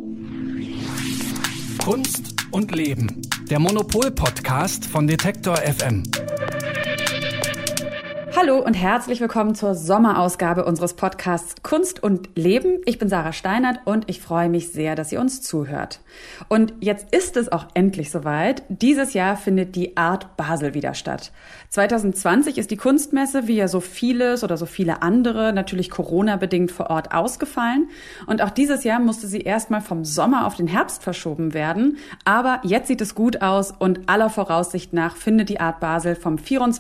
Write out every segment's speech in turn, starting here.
Kunst und Leben, der Monopol-Podcast von Detektor FM. Hallo und herzlich willkommen zur Sommerausgabe unseres Podcasts Kunst und Leben. Ich bin Sarah Steinert und ich freue mich sehr, dass ihr uns zuhört. Und jetzt ist es auch endlich soweit. Dieses Jahr findet die Art Basel wieder statt. 2020 ist die Kunstmesse, wie ja so vieles oder so viele andere, natürlich Corona-bedingt vor Ort ausgefallen. Und auch dieses Jahr musste sie erstmal vom Sommer auf den Herbst verschoben werden. Aber jetzt sieht es gut aus und aller Voraussicht nach findet die Art Basel vom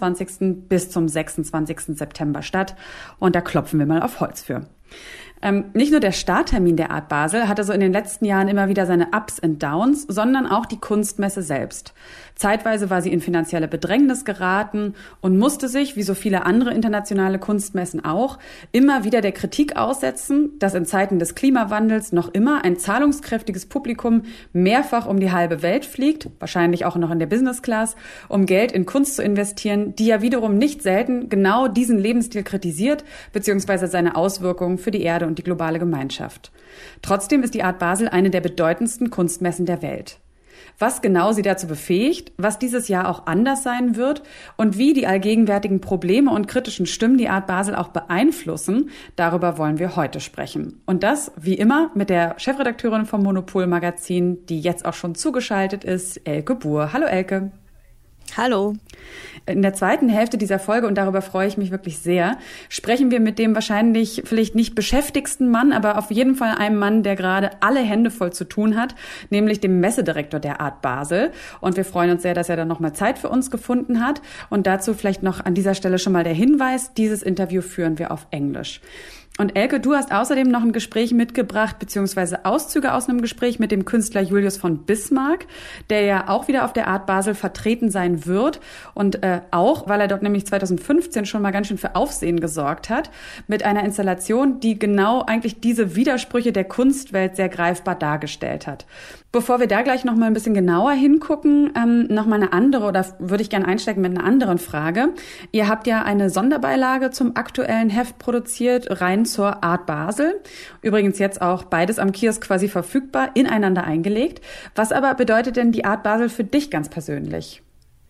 24. bis zum 26. September statt. Und da klopfen wir mal auf Holz für. Nicht nur der Starttermin der Art Basel hatte so in den letzten Jahren immer wieder seine Ups und Downs, sondern auch die Kunstmesse selbst. Zeitweise war sie in finanzielle Bedrängnis geraten und musste sich, wie so viele andere internationale Kunstmessen auch, immer wieder der Kritik aussetzen, dass in Zeiten des Klimawandels noch immer ein zahlungskräftiges Publikum mehrfach um die halbe Welt fliegt, wahrscheinlich auch noch in der Business Class, um Geld in Kunst zu investieren, die ja wiederum nicht selten genau diesen Lebensstil kritisiert, beziehungsweise seine Auswirkungen für die Erde und die globale Gemeinschaft. Trotzdem ist die Art Basel eine der bedeutendsten Kunstmessen der Welt. Was genau sie dazu befähigt, was dieses Jahr auch anders sein wird und wie die allgegenwärtigen Probleme und kritischen Stimmen die Art Basel auch beeinflussen, darüber wollen wir heute sprechen. Und das, wie immer, mit der Chefredakteurin vom Monopol Magazin, die jetzt auch schon zugeschaltet ist, Elke Buhr. Hallo Elke. Hallo. In der zweiten Hälfte dieser Folge, und darüber freue ich mich wirklich sehr, sprechen wir mit dem wahrscheinlich vielleicht nicht beschäftigsten Mann, aber auf jeden Fall einem Mann, der gerade alle Hände voll zu tun hat, nämlich dem Messedirektor der Art Basel. Und wir freuen uns sehr, dass er dann nochmal Zeit für uns gefunden hat. Und dazu vielleicht noch an dieser Stelle schon mal der Hinweis, dieses Interview führen wir auf Englisch. Und Elke, du hast außerdem noch ein Gespräch mitgebracht, beziehungsweise Auszüge aus einem Gespräch mit dem Künstler Julius von Bismarck, der ja auch wieder auf der Art Basel vertreten sein wird und auch, weil er dort nämlich 2015 schon mal ganz schön für Aufsehen gesorgt hat, mit einer Installation, die genau eigentlich diese Widersprüche der Kunstwelt sehr greifbar dargestellt hat. Bevor wir da gleich noch mal ein bisschen genauer hingucken, noch mal eine andere, oder würde ich gerne einsteigen mit einer anderen Frage. Ihr habt ja eine Sonderbeilage zum aktuellen Heft produziert, rein zur Art Basel. Übrigens jetzt auch beides am Kiosk quasi verfügbar, ineinander eingelegt. Was aber bedeutet denn die Art Basel für dich ganz persönlich?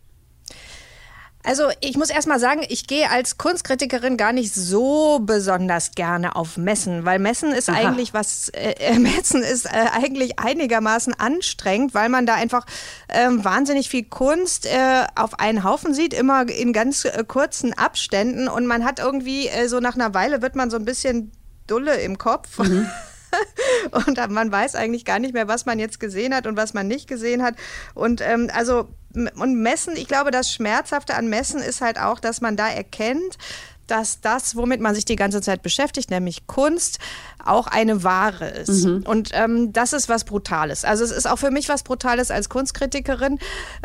Also ich muss erst mal sagen, ich gehe als Kunstkritikerin gar nicht so besonders gerne auf Messen, weil Messen ist eigentlich eigentlich einigermaßen anstrengend, weil man da einfach wahnsinnig viel Kunst auf einen Haufen sieht, immer in ganz kurzen Abständen, und man hat irgendwie so nach einer Weile wird man so ein bisschen dulle im Kopf. Mhm. Und man weiß eigentlich gar nicht mehr, was man jetzt gesehen hat und was man nicht gesehen hat. Und Messen, ich glaube, das Schmerzhafte an Messen ist halt auch, dass man da erkennt, dass das, womit man sich die ganze Zeit beschäftigt, nämlich Kunst, auch eine Ware ist. Mhm. Und das ist was Brutales. Also es ist auch für mich was Brutales als Kunstkritikerin.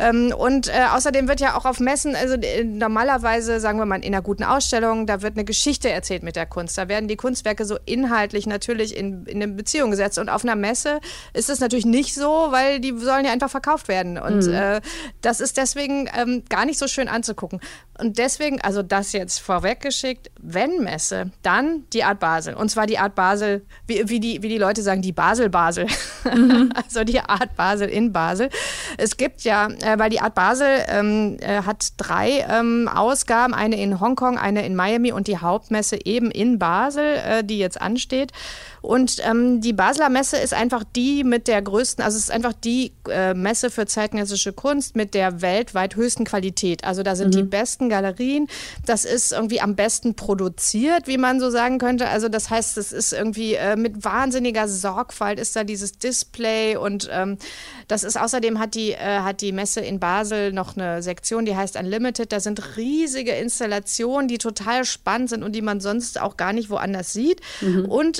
Außerdem wird ja auch auf Messen, also normalerweise, sagen wir mal, in einer guten Ausstellung, da wird eine Geschichte erzählt mit der Kunst. Da werden die Kunstwerke so inhaltlich natürlich in eine Beziehung gesetzt. Und auf einer Messe ist es natürlich nicht so, weil die sollen ja einfach verkauft werden. Und das ist deswegen gar nicht so schön anzugucken. Und deswegen, also das jetzt vorweggeschickt, wenn Messe, dann die Art Basel. Und zwar die Art Basel, wie die Leute sagen, die Basel. Mhm. Also die Art Basel in Basel. Es gibt ja, weil die Art Basel hat 3 Ausgaben, eine in Hongkong, eine in Miami und die Hauptmesse eben in Basel, die jetzt ansteht. Und die Basler Messe ist einfach die mit der größten, also es ist einfach die Messe für zeitgenössische Kunst mit der weltweit höchsten Qualität. Also da sind die besten Galerien, das ist irgendwie am besten produziert, wie man so sagen könnte. Also das heißt, es ist irgendwie mit wahnsinniger Sorgfalt ist da dieses Display, und das ist außerdem hat die Messe in Basel noch eine Sektion, die heißt Unlimited. Da sind riesige Installationen, die total spannend sind und die man sonst auch gar nicht woanders sieht. Mhm. Und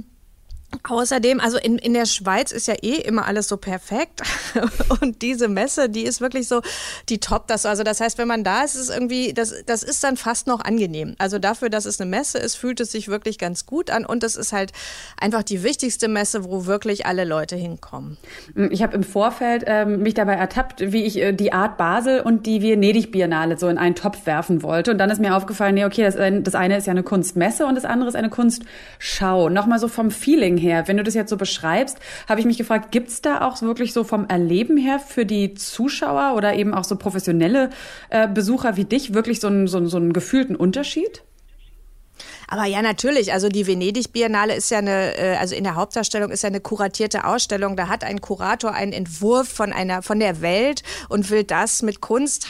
außerdem, also in der Schweiz ist ja immer alles so perfekt, und diese Messe, die ist wirklich so, die toppt das. Also das heißt, wenn man da ist, ist es irgendwie, das ist dann fast noch angenehm. Also dafür, dass es eine Messe ist, fühlt es sich wirklich ganz gut an, und es ist halt einfach die wichtigste Messe, wo wirklich alle Leute hinkommen. Ich habe im Vorfeld mich dabei ertappt, wie ich die Art Basel und die Venedig-Biennale so in einen Topf werfen wollte, und dann ist mir aufgefallen, nee, okay, das eine ist ja eine Kunstmesse und das andere ist eine Kunstschau. Nochmal so vom Feeling Feeling her? Wenn du das jetzt so beschreibst, habe ich mich gefragt, gibt's da auch wirklich so vom Erleben her für die Zuschauer oder eben auch so professionelle Besucher wie dich wirklich so einen gefühlten Unterschied? Aber ja, natürlich. Also die Venedig-Biennale ist ja also in der Hauptdarstellung ist ja eine kuratierte Ausstellung. Da hat ein Kurator einen Entwurf von der Welt und will das mit Kunst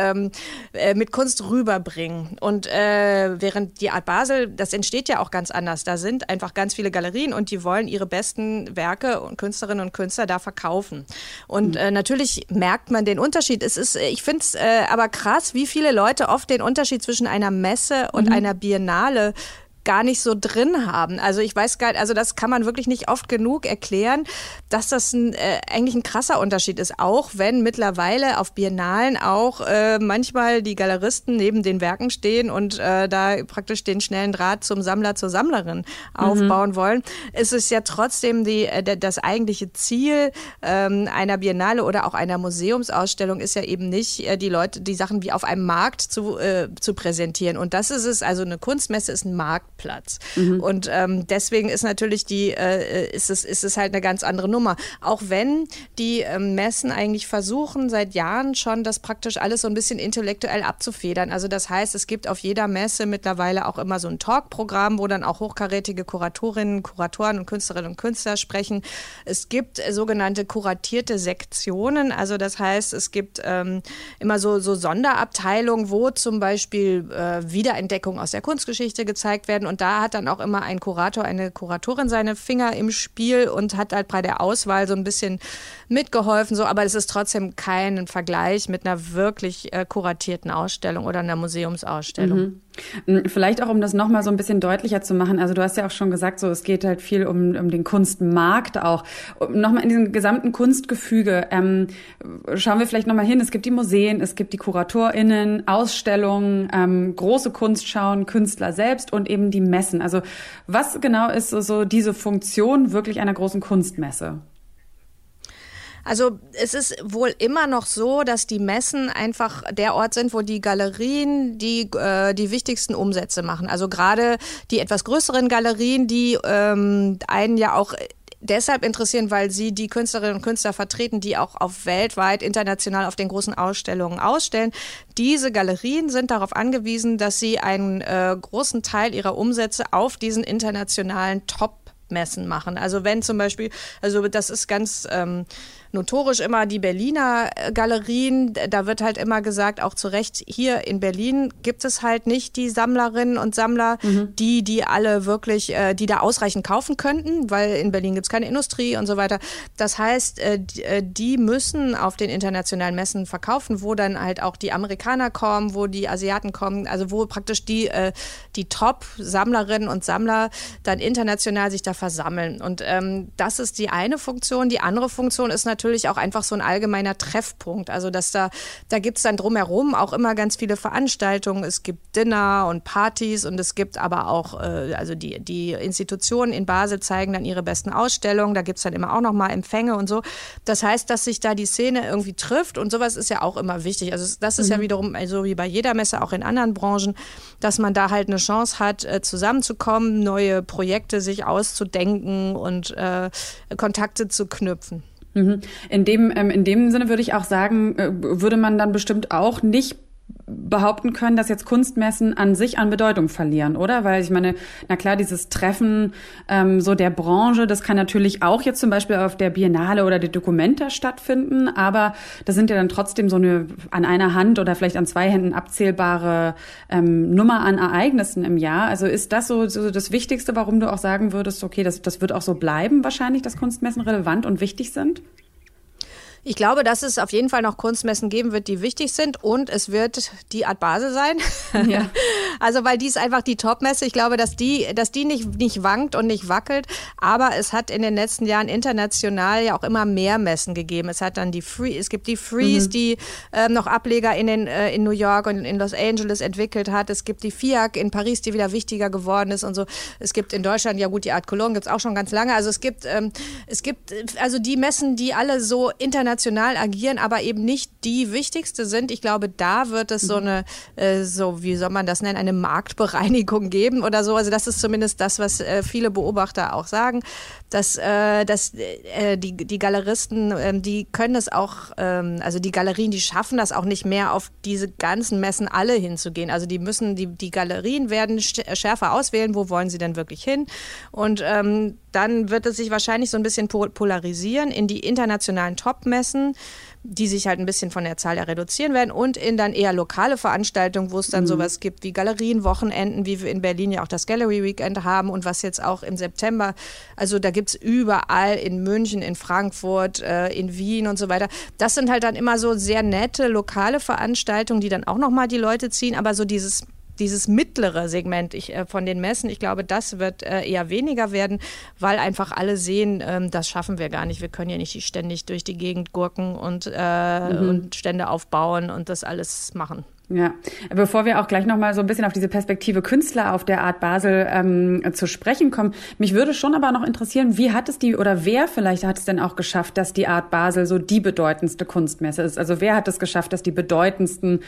mit Kunst rüberbringen. Und während die Art Basel, das entsteht ja auch ganz anders. Da sind einfach ganz viele Galerien und die wollen ihre besten Werke und Künstlerinnen und Künstler da verkaufen. Und natürlich merkt man den Unterschied. Ich finde es aber krass, wie viele Leute oft den Unterschied zwischen einer Messe und einer Biennale gar nicht so drin haben. Also ich weiß gar nicht, also das kann man wirklich nicht oft genug erklären, dass das eigentlich ein krasser Unterschied ist, auch wenn mittlerweile auf Biennalen auch manchmal die Galeristen neben den Werken stehen und da praktisch den schnellen Draht zum Sammler, zur Sammlerin aufbauen wollen. Es ist ja trotzdem das eigentliche Ziel einer Biennale oder auch einer Museumsausstellung ist ja eben nicht, die Sachen wie auf einem Markt zu präsentieren. Und das ist es, also eine Kunstmesse ist ein Marktplatz. Und deswegen ist natürlich ist es halt eine ganz andere Nummer. Auch wenn die Messen eigentlich versuchen, seit Jahren schon das praktisch alles so ein bisschen intellektuell abzufedern. Also das heißt, es gibt auf jeder Messe mittlerweile auch immer so ein Talkprogramm, wo dann auch hochkarätige Kuratorinnen, Kuratoren und Künstlerinnen und Künstler sprechen. Es gibt sogenannte kuratierte Sektionen. Also das heißt, es gibt immer so Sonderabteilungen, wo zum Beispiel Wiederentdeckungen aus der Kunstgeschichte gezeigt werden. Und da hat dann auch immer ein Kurator, eine Kuratorin seine Finger im Spiel und hat halt bei der Auswahl so ein bisschen mitgeholfen. So. Aber es ist trotzdem kein Vergleich mit einer wirklich kuratierten Ausstellung oder einer Museumsausstellung. Vielleicht auch, um das nochmal so ein bisschen deutlicher zu machen. Also du hast ja auch schon gesagt, so es geht halt viel um den Kunstmarkt auch. Nochmal in diesem gesamten Kunstgefüge. Schauen wir vielleicht nochmal hin. Es gibt die Museen, es gibt die KuratorInnen, Ausstellungen, große Kunstschauen, Künstler selbst und eben die Messen. Also was genau ist so diese Funktion wirklich einer großen Kunstmesse? Also es ist wohl immer noch so, dass die Messen einfach der Ort sind, wo die Galerien die wichtigsten Umsätze machen. Also gerade die etwas größeren Galerien, die einen ja auch deshalb interessieren, weil sie die Künstlerinnen und Künstler vertreten, die auch weltweit, international auf den großen Ausstellungen ausstellen. Diese Galerien sind darauf angewiesen, dass sie einen großen Teil ihrer Umsätze auf diesen internationalen Top-Messen machen. Also wenn zum Beispiel, also das ist ganz notorisch immer die Berliner Galerien, da wird halt immer gesagt, auch zu Recht, hier in Berlin gibt es halt nicht die Sammlerinnen und Sammler, die alle wirklich, die da ausreichend kaufen könnten, weil in Berlin gibt es keine Industrie und so weiter. Das heißt, die müssen auf den internationalen Messen verkaufen, wo dann halt auch die Amerikaner kommen, wo die Asiaten kommen, also wo praktisch die Top-Sammlerinnen und Sammler dann international sich da versammeln. Und das ist die eine Funktion. Die andere Funktion ist natürlich auch einfach so ein allgemeiner Treffpunkt. Also da gibt es dann drumherum auch immer ganz viele Veranstaltungen. Es gibt Dinner und Partys und es gibt aber auch, also die Institutionen in Basel zeigen dann ihre besten Ausstellungen. Da gibt es dann immer auch nochmal Empfänge und so. Das heißt, dass sich da die Szene irgendwie trifft und sowas ist ja auch immer wichtig. Also das ist ja wiederum so wie bei jeder Messe, auch in anderen Branchen, dass man da halt eine Chance hat, zusammenzukommen, neue Projekte sich auszudenken und Kontakte zu knüpfen. In dem Sinne würde ich auch sagen, würde man dann bestimmt auch nicht behaupten können, dass jetzt Kunstmessen an sich an Bedeutung verlieren, oder? Weil ich meine, na klar, dieses Treffen so der Branche, das kann natürlich auch jetzt zum Beispiel auf der Biennale oder der Documenta stattfinden, aber das sind ja dann trotzdem so eine an einer Hand oder vielleicht an zwei Händen abzählbare Nummer an Ereignissen im Jahr. Also ist das so das Wichtigste, warum du auch sagen würdest, okay, das wird auch so bleiben wahrscheinlich, dass Kunstmessen relevant und wichtig sind? Ich glaube, dass es auf jeden Fall noch Kunstmessen geben wird, die wichtig sind und es wird die Art Basel sein. Ja. Also weil die ist einfach die Top-Messe. Ich glaube, dass die nicht wankt und nicht wackelt, aber es hat in den letzten Jahren international ja auch immer mehr Messen gegeben. Es hat dann es gibt die Freeze, die noch Ableger in New York und in Los Angeles entwickelt hat. Es gibt die FIAC in Paris, die wieder wichtiger geworden ist und so. Es gibt in Deutschland, ja gut, die Art Cologne gibt es auch schon ganz lange. Also es gibt also die Messen, die alle so international international agieren, aber eben nicht die wichtigste sind. Ich glaube, da wird es so eine, wie soll man das nennen, eine Marktbereinigung geben oder so. Also das ist zumindest das, was viele Beobachter auch sagen, dass die Galeristen, die können es auch, also die Galerien, die schaffen das auch nicht mehr, auf diese ganzen Messen alle hinzugehen. Also die müssen, die Galerien werden schärfer auswählen, wo wollen sie denn wirklich hin? Und dann wird es sich wahrscheinlich so ein bisschen polarisieren in die internationalen Top-Messen, die sich halt ein bisschen von der Zahl her reduzieren werden, und in dann eher lokale Veranstaltungen, wo es dann sowas gibt wie Galerienwochenenden, wie wir in Berlin ja auch das Gallery Weekend haben und was jetzt auch im September, also da gibt es überall in München, in Frankfurt, in Wien und so weiter. Das sind halt dann immer so sehr nette lokale Veranstaltungen, die dann auch nochmal die Leute ziehen, aber so dieses mittlere Segment von den Messen, ich glaube, das wird eher weniger werden, weil einfach alle sehen, das schaffen wir gar nicht. Wir können ja nicht ständig durch die Gegend gurken und Stände aufbauen und das alles machen. Ja, bevor wir auch gleich nochmal so ein bisschen auf diese Perspektive Künstler auf der Art Basel zu sprechen kommen, mich würde schon aber noch interessieren, wie hat es wer vielleicht hat es denn auch geschafft, dass die Art Basel so die bedeutendste Kunstmesse ist? Also wer hat es geschafft, dass die bedeutendsten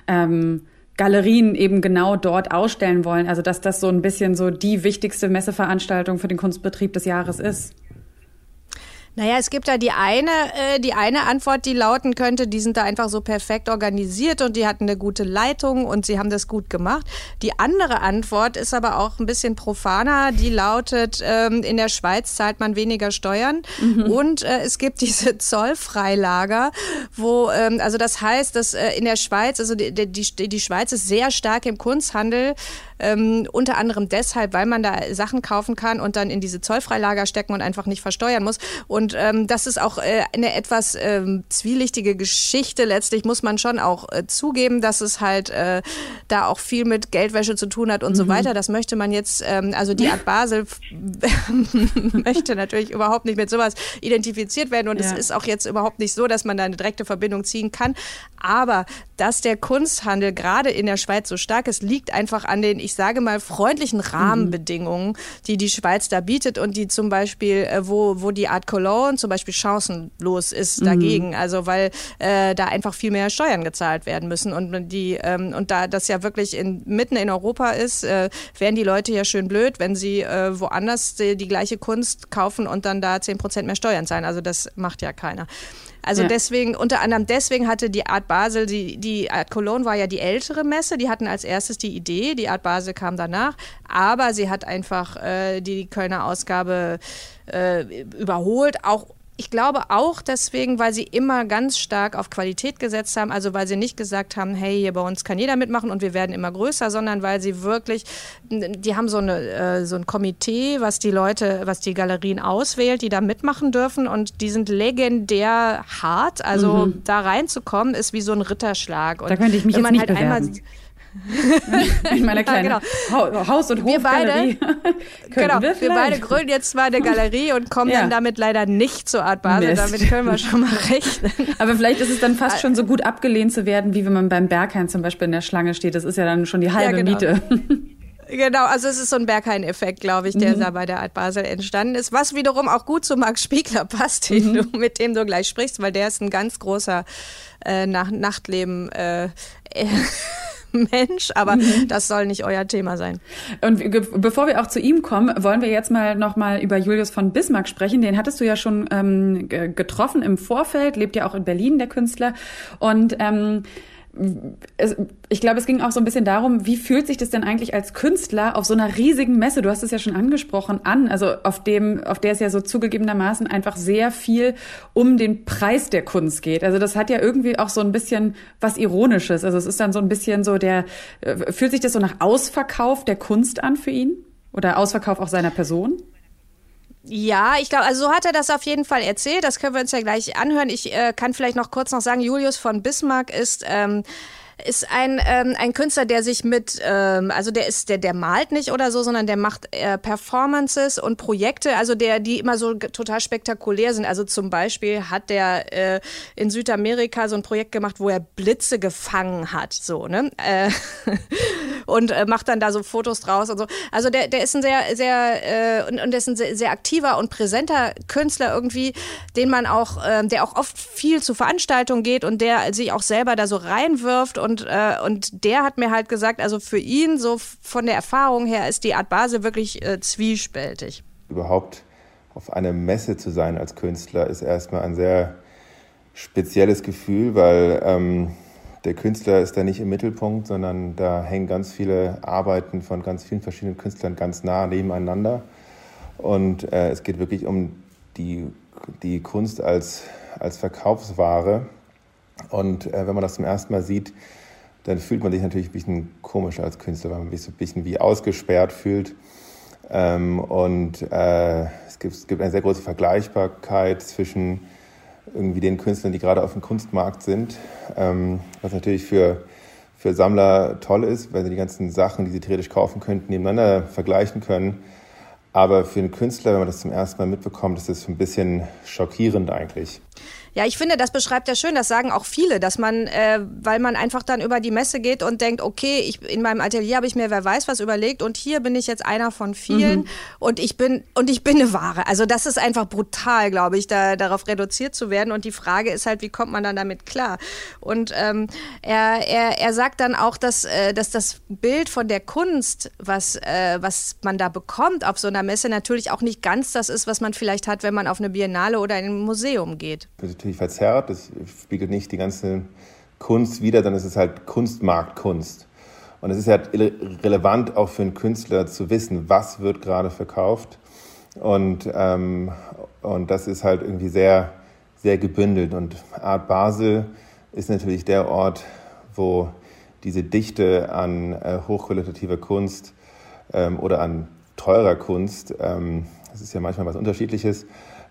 Galerien eben genau dort ausstellen wollen, also dass das so ein bisschen so die wichtigste Messeveranstaltung für den Kunstbetrieb des Jahres ist? Naja, es gibt da die eine Antwort, die lauten könnte, die sind da einfach so perfekt organisiert und die hatten eine gute Leitung und sie haben das gut gemacht. Die andere Antwort ist aber auch ein bisschen profaner, die lautet, in der Schweiz zahlt man weniger Steuern und es gibt diese Zollfreilager, wo, also das heißt, dass in der Schweiz, also die Schweiz ist sehr stark im Kunsthandel, unter anderem deshalb, weil man da Sachen kaufen kann und dann in diese Zollfreilager stecken und einfach nicht versteuern muss. Und das ist auch eine etwas zwielichtige Geschichte. Letztlich muss man schon auch zugeben, dass es halt da auch viel mit Geldwäsche zu tun hat und so weiter. Das möchte man jetzt, also die Art Basel möchte natürlich überhaupt nicht mit sowas identifiziert werden. Und es ist auch jetzt überhaupt nicht so, dass man da eine direkte Verbindung ziehen kann. Aber dass der Kunsthandel gerade in der Schweiz so stark ist, liegt einfach an den, ich sage mal, freundlichen Rahmenbedingungen, die die Schweiz da bietet und die zum Beispiel, wo die Art Cologne zum Beispiel chancenlos ist dagegen. Also weil da einfach viel mehr Steuern gezahlt werden müssen und und da das ja wirklich mitten in Europa ist, wären die Leute ja schön blöd, wenn sie woanders die gleiche Kunst kaufen und dann da 10% mehr Steuern zahlen. Also das macht ja keiner. Also deswegen, unter anderem deswegen hatte die Art Basel, die Art Cologne war ja die ältere Messe, die hatten als erstes die Idee, die Art Basel kam danach, aber sie hat einfach die Kölner Ausgabe überholt, ich glaube auch deswegen, weil sie immer ganz stark auf Qualität gesetzt haben, also weil sie nicht gesagt haben, hey, hier bei uns kann jeder mitmachen und wir werden immer größer, sondern weil sie wirklich, die haben so ein Komitee, was die Galerien auswählt, die da mitmachen dürfen und die sind legendär hart, also da reinzukommen ist wie so ein Ritterschlag. Und da könnte ich mich jetzt nicht bewerben. In meiner kleinen Haus- und Hofgalerie. Wir beide gründen jetzt mal eine Galerie und kommen dann damit leider nicht zur Art Basel. Mist. Damit können wir schon mal rechnen. Aber vielleicht ist es dann fast schon so gut abgelehnt zu werden, wie wenn man beim Berghain zum Beispiel in der Schlange steht. Das ist ja dann schon die halbe Miete. Genau, also es ist so ein Berghain-Effekt, glaube ich, der da bei der Art Basel entstanden ist, was wiederum auch gut zu Max Spiegler passt, mit dem du gleich sprichst, weil der ist ein ganz großer Nachtleben Mensch, aber das soll nicht euer Thema sein. Und bevor wir auch zu ihm kommen, wollen wir jetzt noch mal über Julius von Bismarck sprechen. Den hattest du ja schon getroffen im Vorfeld, lebt ja auch in Berlin, der Künstler. Und ich glaube, es ging auch so ein bisschen darum, wie fühlt sich das denn eigentlich als Künstler auf so einer riesigen Messe, du hast es ja schon angesprochen, an, also auf der es ja so zugegebenermaßen einfach sehr viel um den Preis der Kunst geht. Also das hat ja irgendwie auch so ein bisschen was Ironisches. Also es ist dann so ein bisschen so fühlt sich das so nach Ausverkauf der Kunst an für ihn? Oder Ausverkauf auch seiner Person? Ja, ich glaube, also so hat er das auf jeden Fall erzählt. Das können wir uns ja gleich anhören. Ich kann vielleicht noch kurz sagen, Julius von Bismarck ist ein Künstler, der sich also der malt nicht oder so, sondern der macht Performances und Projekte, also die immer so total spektakulär sind. Also zum Beispiel hat der in Südamerika so ein Projekt gemacht, wo er Blitze gefangen hat, so, ne? und macht dann da so Fotos draus und so. Also der ist ein der ist ein sehr aktiver und präsenter Künstler irgendwie, den man auch, der auch oft viel zu Veranstaltungen geht und der sich auch selber da so reinwirft und der hat mir halt gesagt, also für ihn so von der Erfahrung her ist die Art Basel wirklich zwiespältig. Überhaupt auf einer Messe zu sein als Künstler ist erstmal ein sehr spezielles Gefühl, weil der Künstler ist da nicht im Mittelpunkt, sondern da hängen ganz viele Arbeiten von ganz vielen verschiedenen Künstlern ganz nah nebeneinander. Und es geht wirklich um die Kunst als Verkaufsware. Und wenn man das zum ersten Mal sieht, dann fühlt man sich natürlich ein bisschen komisch als Künstler, weil man sich so ein bisschen wie ausgesperrt fühlt. Es gibt eine sehr große Vergleichbarkeit zwischen irgendwie den Künstlern, die gerade auf dem Kunstmarkt sind, was natürlich für Sammler toll ist, weil sie die ganzen Sachen, die sie theoretisch kaufen könnten, nebeneinander vergleichen können. Aber für einen Künstler, wenn man das zum ersten Mal mitbekommt, ist das ein bisschen schockierend eigentlich. Ja, ich finde, das beschreibt ja schön, das sagen auch viele, dass man, weil man einfach dann über die Messe geht und denkt, okay, in meinem Atelier habe ich mir wer weiß was überlegt und hier bin ich jetzt einer von vielen und ich bin eine Ware. Also das ist einfach brutal, glaube ich, darauf reduziert zu werden und die Frage ist halt, wie kommt man dann damit klar? Und er sagt dann auch, dass das Bild von der Kunst, was man da bekommt auf so einer Messe, natürlich auch nicht ganz das ist, was man vielleicht hat, wenn man auf eine Biennale oder in ein Museum geht. Verzerrt, das spiegelt nicht die ganze Kunst wider, dann ist es halt Kunstmarktkunst. Und es ist halt relevant auch für einen Künstler zu wissen, was wird gerade verkauft. Und das ist halt irgendwie sehr, sehr gebündelt. Und Art Basel ist natürlich der Ort, wo diese Dichte an hochqualitativer Kunst oder an teurer Kunst, das ist ja manchmal was Unterschiedliches,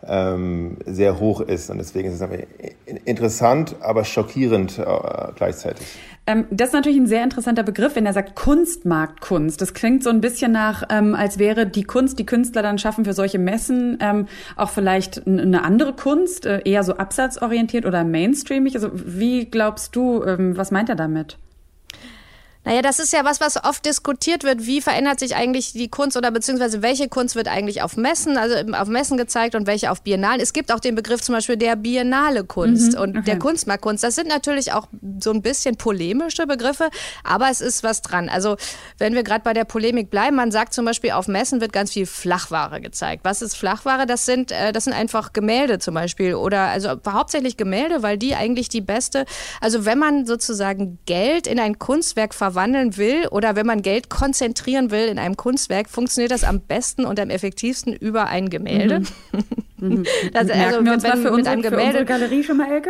sehr hoch ist. Und deswegen ist es aber interessant, aber schockierend gleichzeitig. Das ist natürlich ein sehr interessanter Begriff, wenn er sagt Kunstmarktkunst. Das klingt so ein bisschen nach, als wäre die Kunst, die Künstler dann schaffen für solche Messen, auch vielleicht eine andere Kunst, eher so absatzorientiert oder mainstreamig. Also wie glaubst du, was meint er damit? Naja, das ist ja was oft diskutiert wird. Wie verändert sich eigentlich die Kunst oder beziehungsweise welche Kunst wird eigentlich auf Messen gezeigt und welche auf Biennalen? Es gibt auch den Begriff zum Beispiel der biennale Kunst und der Kunstmarktkunst. Das sind natürlich auch so ein bisschen polemische Begriffe, aber es ist was dran. Also wenn wir gerade bei der Polemik bleiben, man sagt zum Beispiel, auf Messen wird ganz viel Flachware gezeigt. Was ist Flachware? Das sind einfach Gemälde zum Beispiel oder also hauptsächlich Gemälde, weil die eigentlich die beste, also wenn man sozusagen Geld in ein Kunstwerk verwandeln will oder wenn man Geld konzentrieren will in einem Kunstwerk, funktioniert das am besten und am effektivsten über ein Gemälde. Merken wir uns mal für unsere Galerie schon mal, Elke?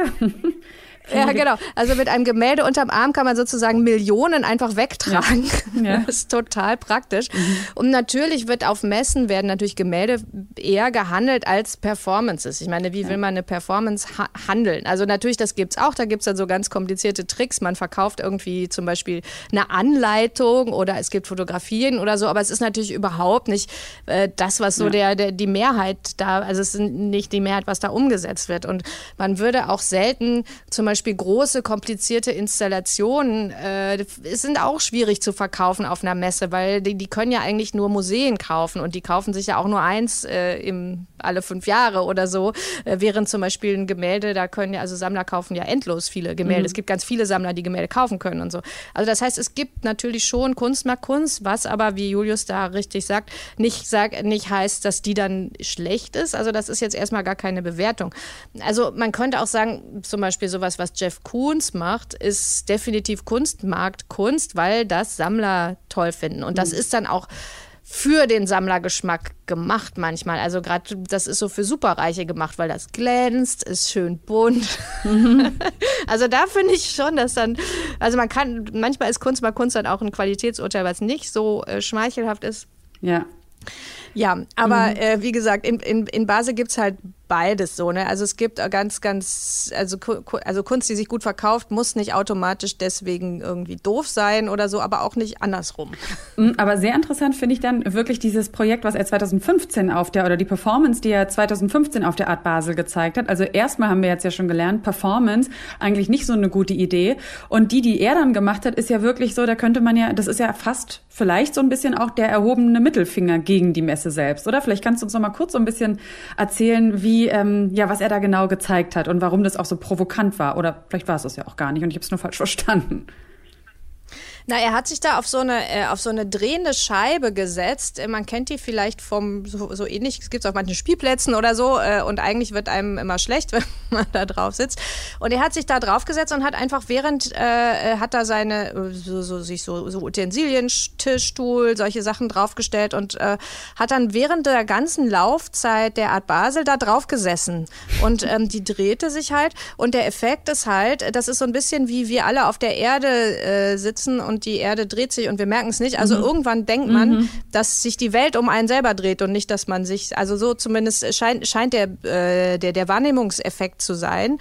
Ja, genau. Also mit einem Gemälde unterm Arm kann man sozusagen Millionen einfach wegtragen. Ja. Das ist total praktisch. Und natürlich werden natürlich Gemälde eher gehandelt als Performances. Ich meine, wie will man eine Performance handeln? Also natürlich, das gibt's auch. Da gibt's dann so ganz komplizierte Tricks. Man verkauft irgendwie zum Beispiel eine Anleitung oder es gibt Fotografien oder so. Aber es ist natürlich überhaupt nicht das, was so die Mehrheit da, also es ist nicht die Mehrheit, was da umgesetzt wird. Und man würde auch selten zum Beispiel große, komplizierte Installationen sind auch schwierig zu verkaufen auf einer Messe, weil die können ja eigentlich nur Museen kaufen und die kaufen sich ja auch nur eins alle 5 Jahre oder so, während zum Beispiel ein Gemälde, Sammler kaufen ja endlos viele Gemälde. Es gibt ganz viele Sammler, die Gemälde kaufen können und so. Also das heißt, es gibt natürlich schon Kunstmarktkunst, was aber, wie Julius da richtig sagt, nicht heißt, dass die dann schlecht ist. Also das ist jetzt erstmal gar keine Bewertung. Also man könnte auch sagen, zum Beispiel sowas, was Jeff Koons macht, ist definitiv Kunstmarktkunst, weil das Sammler toll finden. Und das ist dann auch für den Sammlergeschmack gemacht manchmal. Also gerade das ist so für Superreiche gemacht, weil das glänzt, ist schön bunt. Also da finde ich schon, dass dann, also manchmal ist Kunstmarktkunst dann auch ein Qualitätsurteil, was nicht so schmeichelhaft ist. Ja. Ja, aber wie gesagt, in Basel gibt's halt beides so, ne? Also es gibt also Kunst, die sich gut verkauft, muss nicht automatisch deswegen irgendwie doof sein oder so, aber auch nicht andersrum. Aber sehr interessant finde ich dann wirklich dieses Projekt, was er 2015 oder die Performance, die er 2015 auf der Art Basel gezeigt hat. Also erstmal haben wir jetzt ja schon gelernt, Performance eigentlich nicht so eine gute Idee. Und die er dann gemacht hat, ist ja wirklich so, das ist ja fast vielleicht so ein bisschen auch der erhobene Mittelfinger gegen die Messe selbst, oder? Vielleicht kannst du uns noch mal kurz so ein bisschen erzählen, was er da genau gezeigt hat und warum das auch so provokant war. Oder vielleicht war es das ja auch gar nicht und ich habe es nur falsch verstanden. Na, er hat sich da auf so eine drehende Scheibe gesetzt. Man kennt die vielleicht so ähnlich, es gibt es auf manchen Spielplätzen oder so, und eigentlich wird einem immer schlecht, wenn man da drauf sitzt. Und er hat sich da drauf gesetzt und hat einfach hat da seine so Utensilien, Tischstuhl, solche Sachen draufgestellt und hat dann während der ganzen Laufzeit der Art Basel da drauf gesessen. Und die drehte sich halt und der Effekt ist halt, das ist so ein bisschen wie wir alle auf der Erde sitzen und die Erde dreht sich und wir merken es nicht. Also irgendwann denkt man, dass sich die Welt um einen selber dreht und nicht, dass man sich, also so zumindest scheint der Wahrnehmungseffekt zu sein.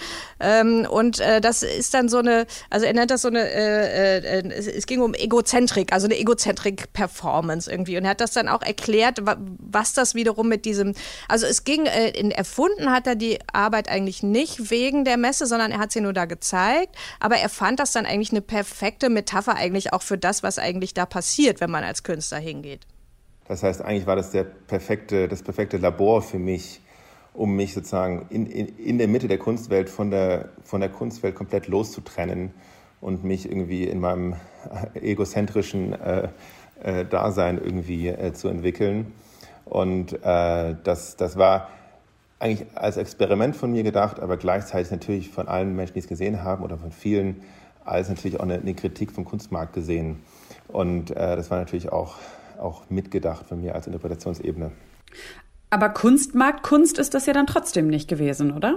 Das ist dann so eine, also er nennt das so eine, es ging um Egozentrik, also eine Egozentrik-Performance irgendwie. Und er hat das dann auch erklärt, was das wiederum mit diesem, also es ging, erfunden hat er die Arbeit eigentlich nicht wegen der Messe, sondern er hat sie nur da gezeigt. Aber er fand das dann eigentlich eine perfekte Metapher eigentlich auch für das, was eigentlich da passiert, wenn man als Künstler hingeht. Das heißt, eigentlich war das das perfekte Labor für mich, um mich sozusagen in der Mitte der Kunstwelt von der Kunstwelt komplett loszutrennen und mich irgendwie in meinem egozentrischen Dasein irgendwie zu entwickeln. Und das war eigentlich als Experiment von mir gedacht, aber gleichzeitig natürlich von allen Menschen, die es gesehen haben oder von vielen, als natürlich auch eine Kritik vom Kunstmarkt gesehen. Und das war natürlich auch mitgedacht von mir als Interpretationsebene. Aber Kunst ist das ja dann trotzdem nicht gewesen, oder?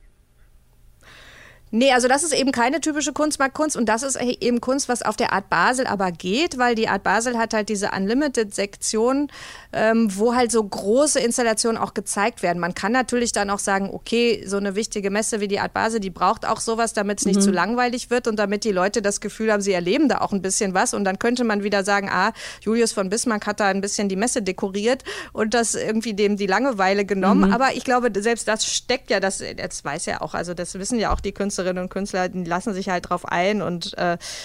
Nee, also das ist eben keine typische Kunstmarktkunst und das ist eben Kunst, was auf der Art Basel aber geht, weil die Art Basel hat halt diese Unlimited-Sektion, wo halt so große Installationen auch gezeigt werden. Man kann natürlich dann auch sagen, okay, so eine wichtige Messe wie die Art Basel, die braucht auch sowas, damit es nicht zu langweilig wird und damit die Leute das Gefühl haben, sie erleben da auch ein bisschen was und dann könnte man wieder sagen, Julius von Bismarck hat da ein bisschen die Messe dekoriert und das irgendwie dem die Langeweile genommen, aber ich glaube, selbst das steckt ja, das weiß ja auch, also das wissen ja auch die Künstlerinnen und Künstler, die lassen sich halt drauf ein und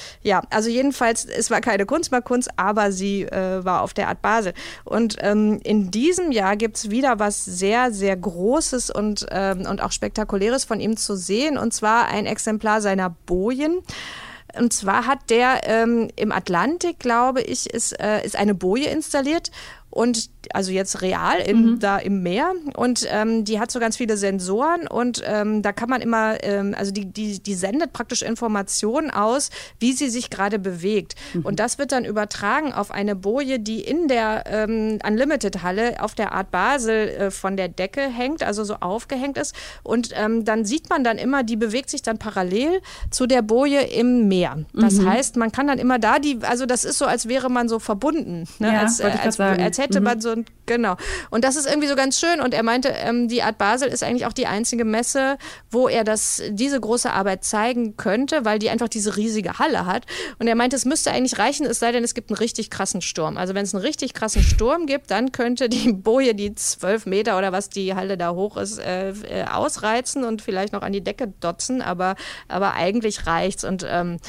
also jedenfalls, es war keine Kunstmarktkunst, aber sie war auf der Art Basel. Und in diesem Jahr gibt es wieder was sehr, sehr Großes und auch Spektakuläres von ihm zu sehen, und zwar ein Exemplar seiner Bojen. Und zwar hat der im Atlantik, glaube ich, ist eine Boje installiert und also jetzt real da im Meer und die hat so ganz viele Sensoren und da kann man immer, also die sendet praktisch Informationen aus, wie sie sich gerade bewegt und das wird dann übertragen auf eine Boje, die in der Unlimited-Halle auf der Art Basel von der Decke hängt, also so aufgehängt ist und dann sieht man dann immer, die bewegt sich dann parallel zu der Boje im Meer. Das heißt, man kann dann immer also das ist so, als wäre man so verbunden, ne? Ja, als hätte man so genau. Und das ist irgendwie so ganz schön. Und er meinte, die Art Basel ist eigentlich auch die einzige Messe, wo er diese große Arbeit zeigen könnte, weil die einfach diese riesige Halle hat. Und er meinte, es müsste eigentlich reichen, es sei denn, es gibt einen richtig krassen Sturm. Also wenn es einen richtig krassen Sturm gibt, dann könnte die Boje, die 12 Meter oder was die Halle da hoch ist, ausreizen und vielleicht noch an die Decke dotzen. Aber eigentlich reicht's. Und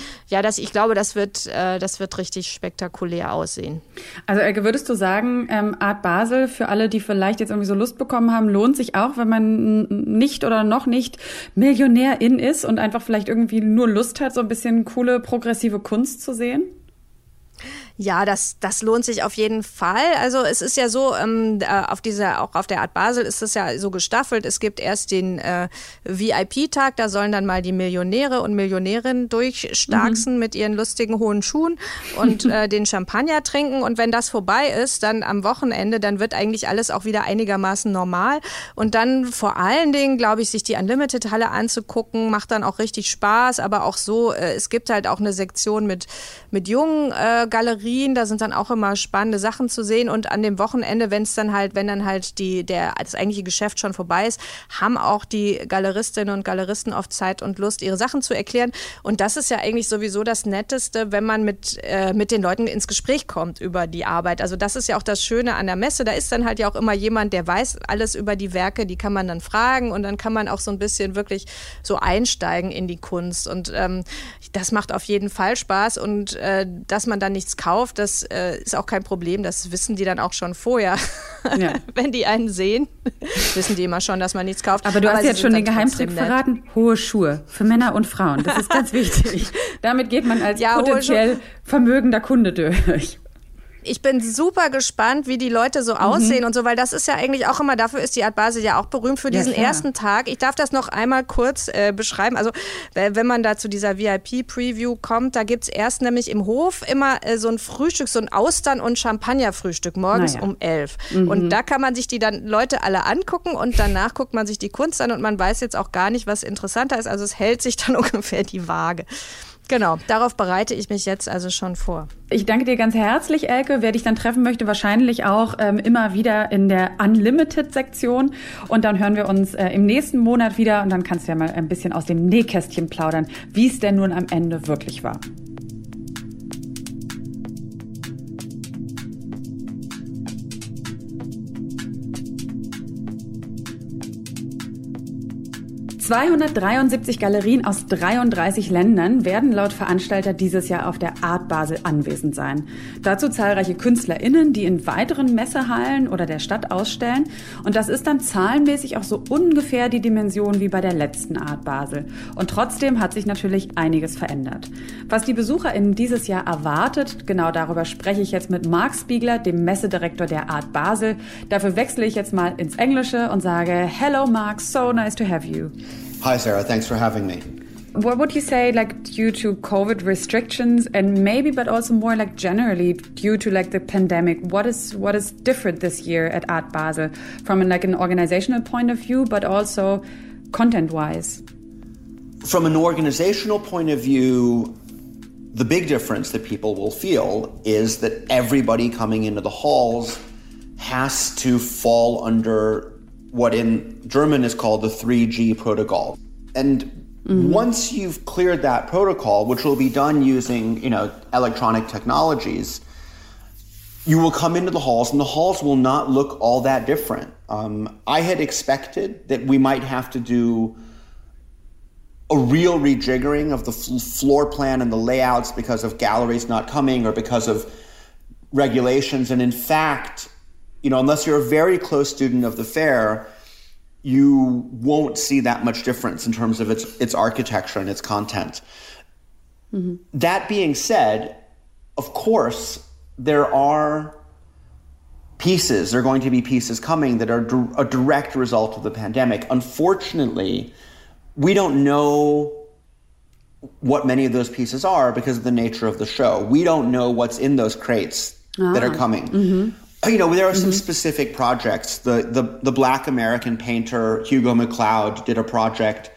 ich glaube, das wird richtig spektakulär aussehen. Also würdest du sagen, Art Basel, für alle, die vielleicht jetzt irgendwie so Lust bekommen haben, lohnt sich auch, wenn man nicht oder noch nicht Millionärin ist und einfach vielleicht irgendwie nur Lust hat, so ein bisschen coole, progressive Kunst zu sehen? Ja, das lohnt sich auf jeden Fall. Also es ist ja so, auch auf der Art Basel ist es ja so gestaffelt. Es gibt erst den VIP-Tag, da sollen dann mal die Millionäre und Millionärinnen durchstarksen mit ihren lustigen hohen Schuhen und den Champagner trinken. Und wenn das vorbei ist, dann am Wochenende, dann wird eigentlich alles auch wieder einigermaßen normal. Und dann vor allen Dingen, glaube ich, sich die Unlimited-Halle anzugucken, macht dann auch richtig Spaß. Aber auch so, es gibt halt auch eine Sektion mit jungen Galerien, Galerien, da sind dann auch immer spannende Sachen zu sehen und an dem Wochenende, wenn dann halt das eigentliche Geschäft schon vorbei ist, haben auch die Galeristinnen und Galeristen oft Zeit und Lust, ihre Sachen zu erklären und das ist ja eigentlich sowieso das Netteste, wenn man mit den Leuten ins Gespräch kommt über die Arbeit. Also das ist ja auch das Schöne an der Messe, da ist dann halt ja auch immer jemand, der weiß alles über die Werke, die kann man dann fragen und dann kann man auch so ein bisschen wirklich so einsteigen in die Kunst und das macht auf jeden Fall Spaß und dass man dann nichts kauft, das ist auch kein Problem, das wissen die dann auch schon vorher. Ja. Wenn die einen sehen, wissen die immer schon, dass man nichts kauft. Aber du hast jetzt schon den Geheimtrick verraten, hohe Schuhe für Männer und Frauen, das ist ganz wichtig. Damit geht man als potenziell vermögender Kunde durch. Ich bin super gespannt, wie die Leute so aussehen und so, weil das ist ja eigentlich auch immer, dafür ist die Art Basel ja auch berühmt für diesen ersten Tag. Ich darf das noch einmal kurz beschreiben. Also wenn man da zu dieser VIP-Preview kommt, da gibt's erst nämlich im Hof immer so ein Frühstück, so ein Austern- und Champagnerfrühstück morgens um 11. Und da kann man sich die dann Leute alle angucken und danach guckt man sich die Kunst an und man weiß jetzt auch gar nicht, was interessanter ist. Also es hält sich dann ungefähr die Waage. Genau, darauf bereite ich mich jetzt also schon vor. Ich danke dir ganz herzlich, Elke. Wer dich dann treffen möchte, wahrscheinlich auch immer wieder in der Unlimited-Sektion. Und dann hören wir uns im nächsten Monat wieder. Und dann kannst du ja mal ein bisschen aus dem Nähkästchen plaudern, wie es denn nun am Ende wirklich war. ...273 Galerien aus 33 Ländern werden laut Veranstalter dieses Jahr auf der Art Basel anwesend sein. Dazu zahlreiche KünstlerInnen, die in weiteren Messehallen oder der Stadt ausstellen. Und das ist dann zahlenmäßig auch so ungefähr die Dimension wie bei der letzten Art Basel. Und trotzdem hat sich natürlich einiges verändert. Was die BesucherInnen dieses Jahr erwartet, genau darüber spreche ich jetzt mit Marc Spiegler, dem Messedirektor der Art Basel. Dafür wechsle ich jetzt mal ins Englische und sage, hello Marc, so nice to have you. Hi, Sarah. Thanks for having me. What would you say, like, due to COVID restrictions and maybe, but also more like generally due to like the pandemic, what is different this year at Art Basel from like an organizational point of view, but also content-wise? From an organizational point of view, the big difference that people will feel is that everybody coming into the halls has to fall under what in German is called the 3G protocol. And once you've cleared that protocol, which will be done using, electronic technologies, you will come into the halls and the halls will not look all that different. I had expected that we might have to do a real rejiggering of the floor plan and the layouts because of galleries not coming or because of regulations. And in fact, unless you're a very close student of the fair, you won't see that much difference in terms of its architecture and its content. That being said, of course, there are going to be pieces coming that are a direct result of the pandemic. Unfortunately, we don't know what many of those pieces are because of the nature of the show. We don't know what's in those crates that are coming. There are some specific projects. The Black American painter Hugo McLeod did a project